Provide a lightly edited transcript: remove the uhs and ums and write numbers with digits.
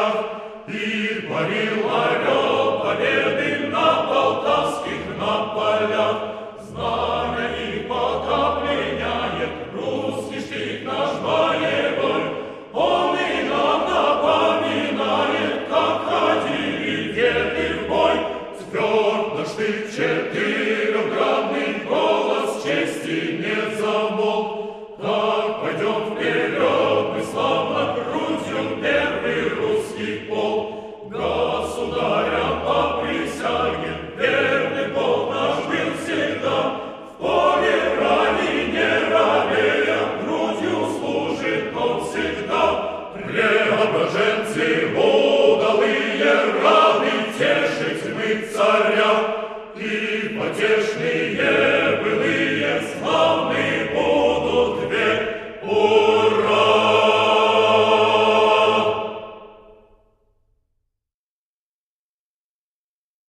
полях, и парил орел победы на полтавских на полях. Знамя и пока пленяет русский штык наш боевой, он и нам напоминает, как ходили деды в бой. Тверд наш штык четырехградный, голос чести не замолк. Так пойдем вперед, мы славно грудью первый русский полк. Государя по присяге верный полк наш был всегда. В поле рани не робея, грудью служит он всегда. Преображенцы удалые, рады тешить мы царя, и потешные